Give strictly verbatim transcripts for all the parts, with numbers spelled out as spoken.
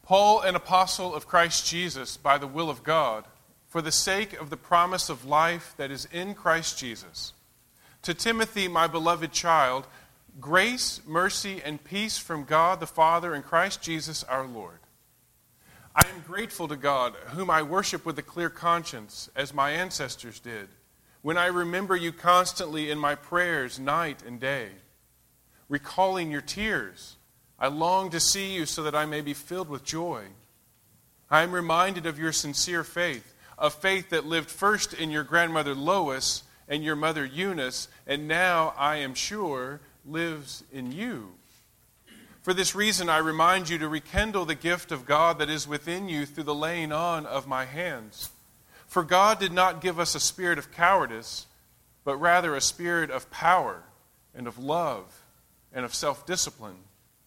Paul, an apostle of Christ Jesus, by the will of God, for the sake of the promise of life that is in Christ Jesus. To Timothy, my beloved child, grace, mercy, and peace from God the Father and Christ Jesus our Lord. I am grateful to God, whom I worship with a clear conscience, as my ancestors did, when I remember you constantly in my prayers night and day. Recalling your tears, I long to see you so that I may be filled with joy. I am reminded of your sincere faith, a faith that lived first in your grandmother Lois and your mother Eunice, and now, I am sure, lives in you. For this reason, I remind you to rekindle the gift of God that is within you through the laying on of my hands. For God did not give us a spirit of cowardice, but rather a spirit of power and of love and of self-discipline.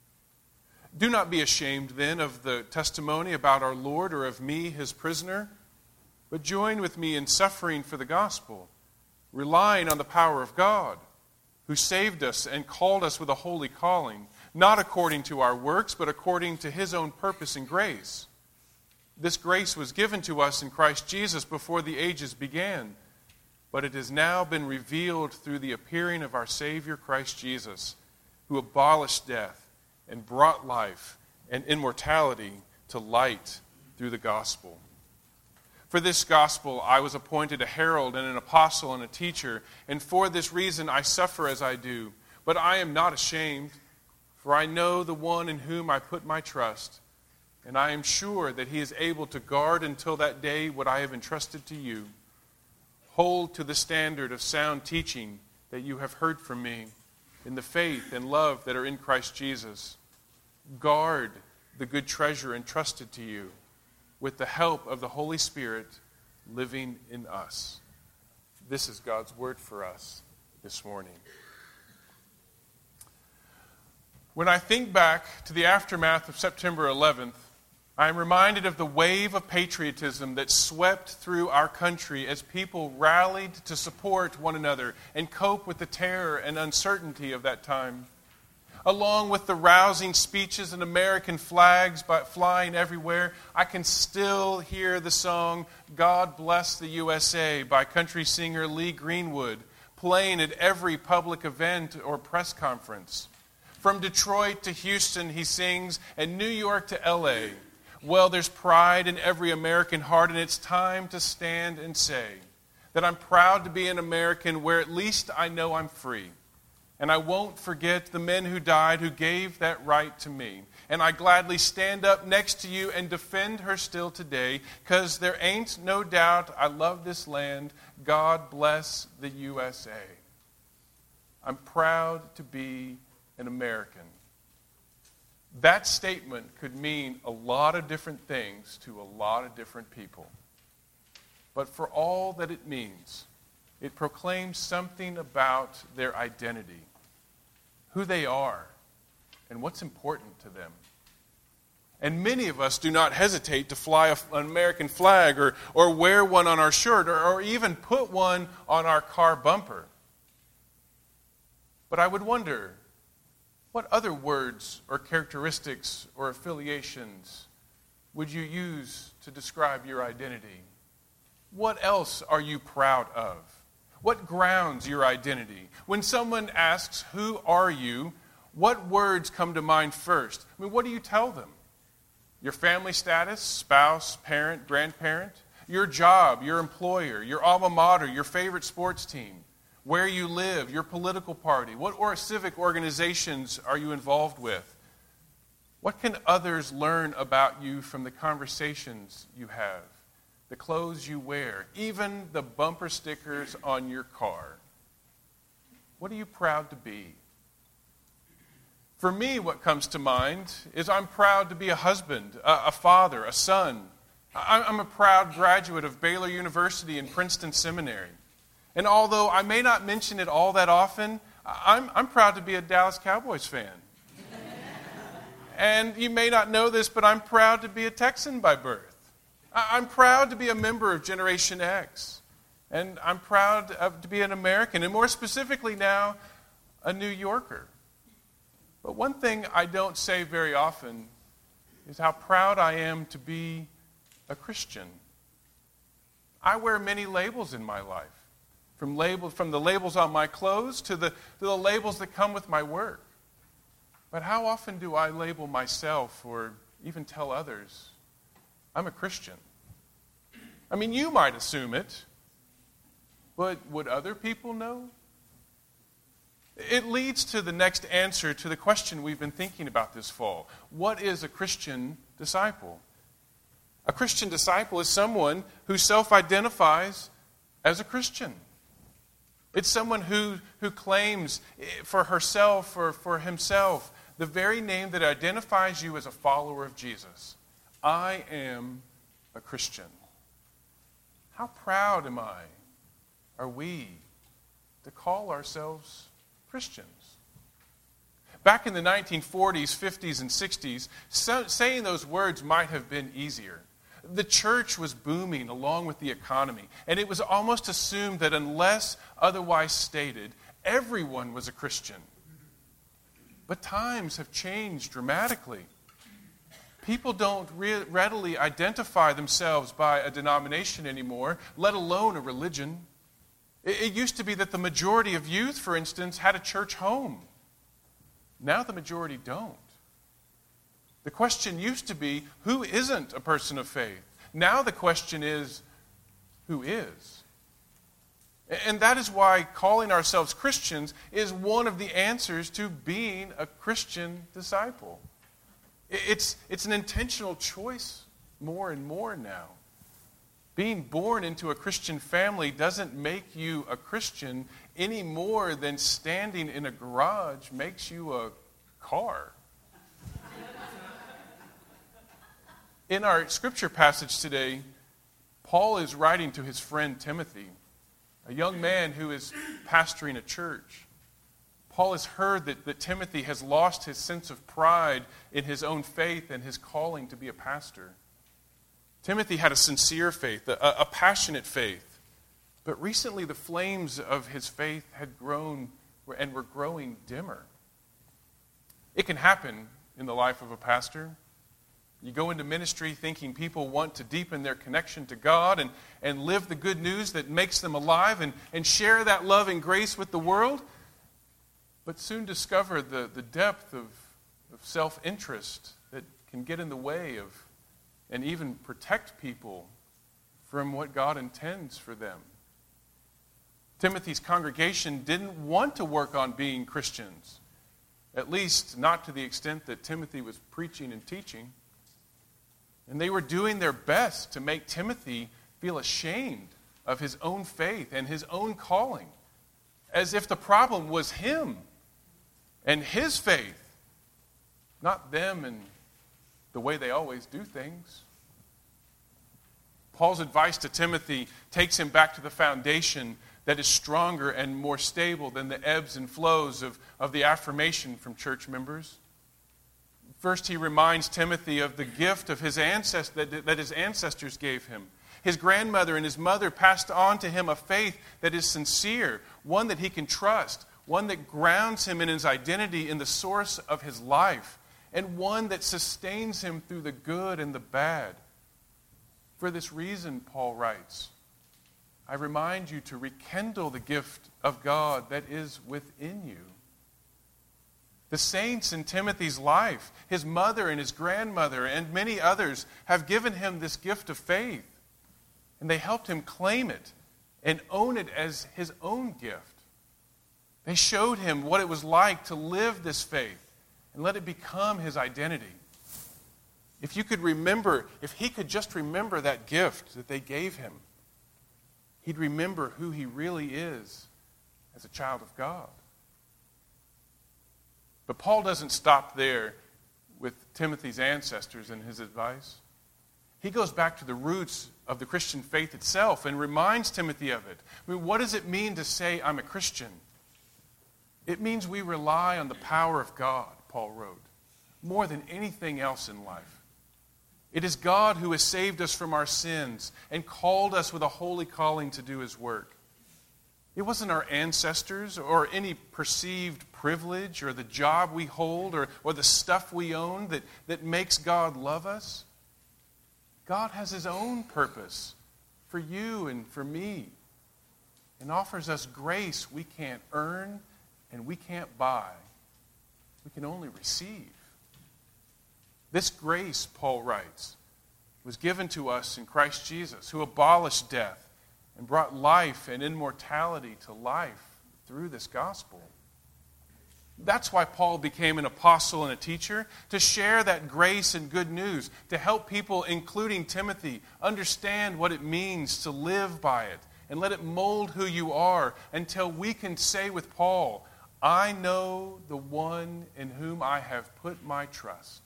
Do not be ashamed, then, of the testimony about our Lord or of me, his prisoner, but join with me in suffering for the gospel, relying on the power of God, who saved us and called us with a holy calling, not according to our works, but according to his own purpose and grace. This grace was given to us in Christ Jesus before the ages began, but it has now been revealed through the appearing of our Savior Christ Jesus, who abolished death and brought life and immortality to light through the gospel. For this gospel I was appointed a herald and an apostle and a teacher, and for this reason I suffer as I do. But I am not ashamed, for I know the one in whom I put my trust, and I am sure that he is able to guard until that day what I have entrusted to you. Hold to the standard of sound teaching that you have heard from me, in the faith and love that are in Christ Jesus. Guard the good treasure entrusted to you, with the help of the Holy Spirit living in us. This is God's word for us this morning. When I think back to the aftermath of September eleventh, I am reminded of the wave of patriotism that swept through our country as people rallied to support one another and cope with the terror and uncertainty of that time. Along with the rousing speeches and American flags flying everywhere, I can still hear the song, "God Bless the U S A" by country singer Lee Greenwood, playing at every public event or press conference. From Detroit to Houston, he sings, and New York to L A, well, there's pride in every American heart, and it's time to stand and say that I'm proud to be an American where at least I know I'm free. And I won't forget the men who died who gave that right to me. And I gladly stand up next to you and defend her still today, because there ain't no doubt I love this land. God bless the U S A. I'm proud to be an American. That statement could mean a lot of different things to a lot of different people. But for all that it means, it proclaims something about their identity, who they are, and what's important to them. And many of us do not hesitate to fly an American flag or, or wear one on our shirt or, or even put one on our car bumper. But I would wonder, what other words or characteristics or affiliations would you use to describe your identity? What else are you proud of? What grounds your identity? When someone asks, "Who are you?" what words come to mind first? I mean, what do you tell them? Your family status, spouse, parent, grandparent? Your job, your employer, your alma mater, your favorite sports team? Where you live, your political party? What or civic organizations are you involved with? What can others learn about you from the conversations you have, the clothes you wear, even the bumper stickers on your car? What are you proud to be? For me, what comes to mind is I'm proud to be a husband, a, a father, a son. I'm a proud graduate of Baylor University and Princeton Seminary. And although I may not mention it all that often, I'm, I'm proud to be a Dallas Cowboys fan. And you may not know this, but I'm proud to be a Texan by birth. I'm proud to be a member of Generation X. And I'm proud to be an American, and more specifically now, a New Yorker. But one thing I don't say very often is how proud I am to be a Christian. I wear many labels in my life, from labels, from the labels on my clothes to the, to the labels that come with my work. But how often do I label myself or even tell others, I'm a Christian? I mean, you might assume it, but would other people know? It leads to the next answer to the question we've been thinking about this fall. What is a Christian disciple? A Christian disciple is someone who self-identifies as a Christian. It's someone who, who claims for herself or for himself the very name that identifies you as a follower of Jesus. I am a Christian. How proud am I, are we, to call ourselves Christians? Back in the nineteen forties, fifties, and sixties, so, saying those words might have been easier. The church was booming along with the economy, and it was almost assumed that unless otherwise stated, everyone was a Christian. But times have changed dramatically. People don't re- readily identify themselves by a denomination anymore, let alone a religion. It, it used to be that the majority of youth, for instance, had a church home. Now the majority don't. The question used to be, who isn't a person of faith? Now the question is, who is? And that is why calling ourselves Christians is one of the answers to being a Christian disciple. It's, it's an intentional choice more and more now. Being born into a Christian family doesn't make you a Christian any more than standing in a garage makes you a car. In our scripture passage today, Paul is writing to his friend Timothy, a young man who is pastoring a church. Paul has heard that, that Timothy has lost his sense of pride in his own faith and his calling to be a pastor. Timothy had a sincere faith, a, a passionate faith. But recently the flames of his faith had grown and were growing dimmer. It can happen in the life of a pastor. You go into ministry thinking people want to deepen their connection to God and, and live the good news that makes them alive and, and share that love and grace with the world, but soon discover the, the depth of, of self-interest that can get in the way of and even protect people from what God intends for them. Timothy's congregation didn't want to work on being Christians, at least not to the extent that Timothy was preaching and teaching. And they were doing their best to make Timothy feel ashamed of his own faith and his own calling, as if the problem was him and his faith, not them and the way they always do things. Paul's advice to Timothy takes him back to the foundation that is stronger and more stable than the ebbs and flows of, of the affirmation from church members. First, he reminds Timothy of the gift of his ancest- that, that his ancestors gave him. His grandmother and his mother passed on to him a faith that is sincere, one that he can trust, one that grounds him in his identity in the source of his life, and one that sustains him through the good and the bad. For this reason, Paul writes, I remind you to rekindle the gift of God that is within you. The saints in Timothy's life, his mother and his grandmother and many others have given him this gift of faith. And they helped him claim it and own it as his own gift. They showed him what it was like to live this faith and let it become his identity. If you could remember, if he could just remember that gift that they gave him, he'd remember who he really is as a child of God. But Paul doesn't stop there with Timothy's ancestors and his advice. He goes back to the roots of the Christian faith itself and reminds Timothy of it. I mean, what does it mean to say I'm a Christian? It means we rely on the power of God, Paul wrote, more than anything else in life. It is God who has saved us from our sins and called us with a holy calling to do his work. It wasn't our ancestors or any perceived privilege or the job we hold or, or the stuff we own that, that makes God love us. God has his own purpose for you and for me and offers us grace we can't earn and we can't buy. We can only receive. This grace, Paul writes, was given to us in Christ Jesus, who abolished death and brought life and immortality to life through this gospel. That's why Paul became an apostle and a teacher, to share that grace and good news, to help people, including Timothy, understand what it means to live by it and let it mold who you are until we can say with Paul, I know the one in whom I have put my trust.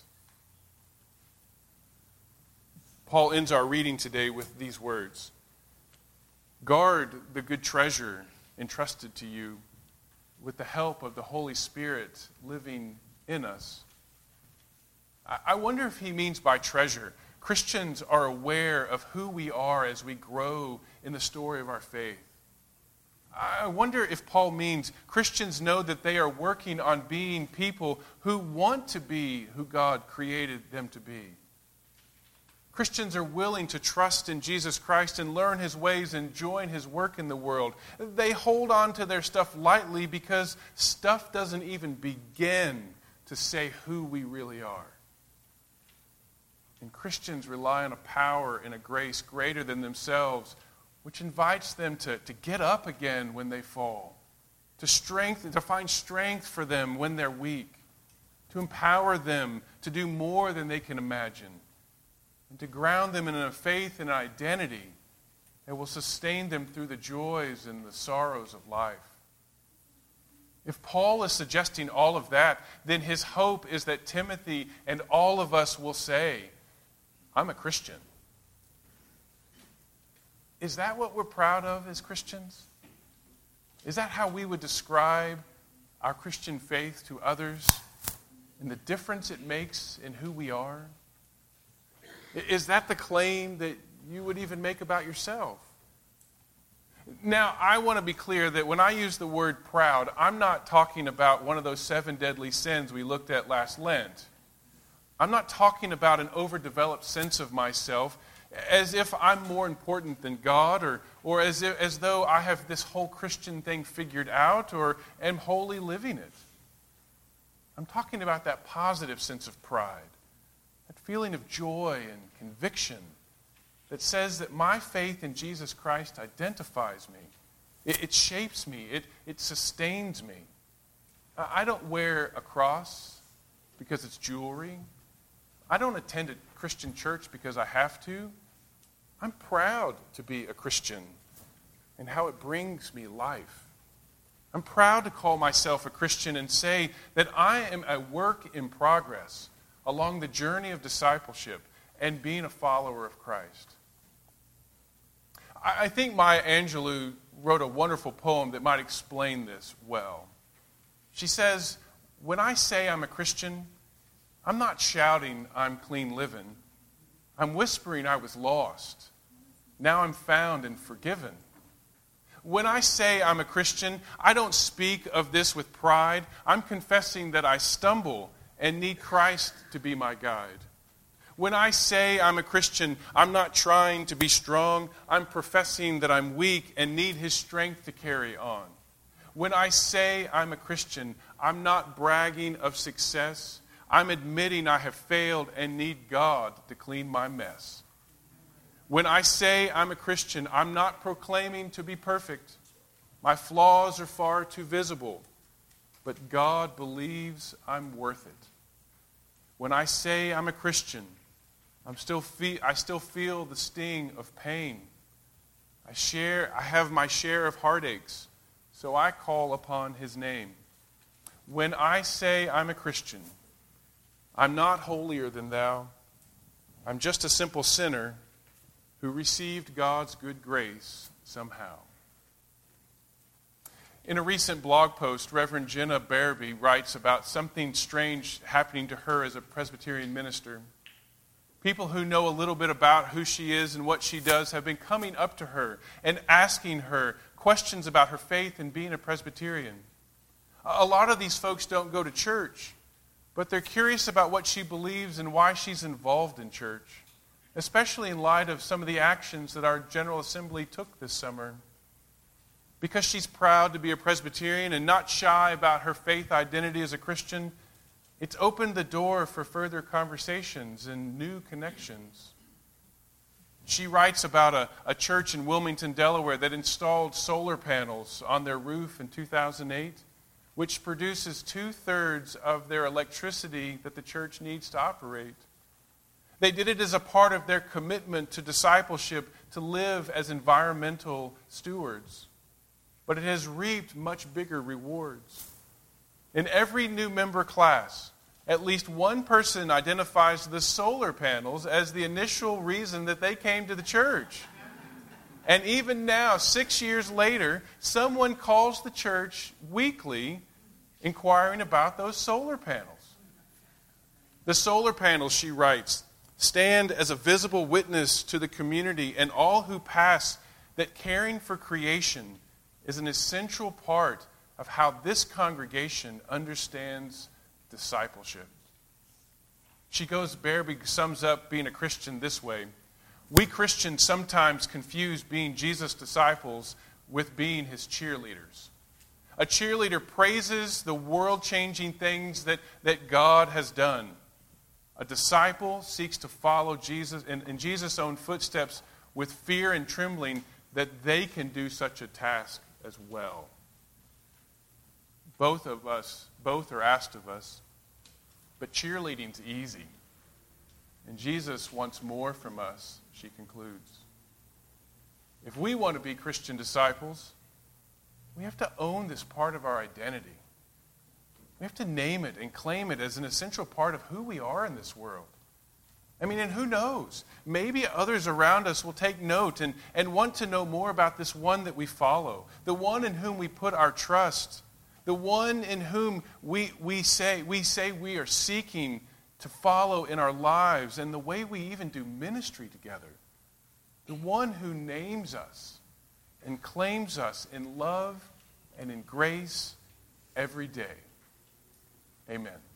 Paul ends our reading today with these words. Guard the good treasure entrusted to you with the help of the Holy Spirit living in us. I wonder if he means by treasure, Christians are aware of who we are as we grow in the story of our faith. I wonder if Paul means Christians know that they are working on being people who want to be who God created them to be. Christians are willing to trust in Jesus Christ and learn his ways and join his work in the world. They hold on to their stuff lightly because stuff doesn't even begin to say who we really are. And Christians rely on a power and a grace greater than themselves, which invites them to, to get up again when they fall, to strength, to find strength for them when they're weak, to empower them to do more than they can imagine, and to ground them in a faith and an identity that will sustain them through the joys and the sorrows of life. If Paul is suggesting all of that, then his hope is that Timothy and all of us will say, I'm a Christian. Is that what we're proud of as Christians? Is that how we would describe our Christian faith to others and the difference it makes in who we are? Is that the claim that you would even make about yourself? Now, I want to be clear that when I use the word proud, I'm not talking about one of those seven deadly sins we looked at last Lent. I'm not talking about an overdeveloped sense of myself as if I'm more important than God or, or as, if, as though I have this whole Christian thing figured out or am wholly living it. I'm talking about that positive sense of pride. That feeling of joy and conviction that says that my faith in Jesus Christ identifies me. It, it shapes me. It, it sustains me. I don't wear a cross because it's jewelry. I don't attend a Christian church because I have to. I'm proud to be a Christian and how it brings me life. I'm proud to call myself a Christian and say that I am a work in progress along the journey of discipleship and being a follower of Christ. I think Maya Angelou wrote a wonderful poem that might explain this well. She says, when I say I'm a Christian, I'm not shouting I'm clean living. I'm whispering I was lost. Now I'm found and forgiven. When I say I'm a Christian, I don't speak of this with pride. I'm confessing that I stumble and need Christ to be my guide. When I say I'm a Christian, I'm not trying to be strong. I'm professing that I'm weak and need his strength to carry on. When I say I'm a Christian, I'm not bragging of success. I'm admitting I have failed and need God to clean my mess. When I say I'm a Christian, I'm not proclaiming to be perfect. My flaws are far too visible, but God believes I'm worth it. When I say I'm a Christian, I'm still fe- I still feel the sting of pain. I share, I have my share of heartaches, so I call upon his name. When I say I'm a Christian, I'm not holier than thou. I'm just a simple sinner who received God's good grace somehow. In a recent blog post, Reverend Jenna Barabee writes about something strange happening to her as a Presbyterian minister. People who know a little bit about who she is and what she does have been coming up to her and asking her questions about her faith in being a Presbyterian. A lot of these folks don't go to church, but they're curious about what she believes and why she's involved in church, especially in light of some of the actions that our General Assembly took this summer. Because she's proud to be a Presbyterian and not shy about her faith identity as a Christian, it's opened the door for further conversations and new connections. She writes about a, a church in Wilmington, Delaware that installed solar panels on their roof in two thousand eight, which produces two-thirds of their electricity that the church needs to operate. They did it as a part of their commitment to discipleship, to live as environmental stewards. But it has reaped much bigger rewards. In every new member class, at least one person identifies the solar panels as the initial reason that they came to the church. And even now, six years later, someone calls the church weekly inquiring about those solar panels. The solar panels, she writes, stand as a visible witness to the community and all who pass that caring for creation is an essential part of how this congregation understands discipleship. She goes, Bearby sums up being a Christian this way. We Christians sometimes confuse being Jesus' disciples with being his cheerleaders. A cheerleader praises the world-changing things that, that God has done. A disciple seeks to follow Jesus in, in Jesus' own footsteps with fear and trembling that they can do such a task as well. Both of us, both are asked of us, but cheerleading's easy. And Jesus wants more from us, she concludes. If we want to be Christian disciples, we have to own this part of our identity. We have to name it and claim it as an essential part of who we are in this world. I mean, and who knows? Maybe others around us will take note and, and want to know more about this one that we follow, the one in whom we put our trust, the one in whom we, we, say, we say we are seeking to follow in our lives and the way we even do ministry together. The one who names us and claims us in love and in grace every day. Amen.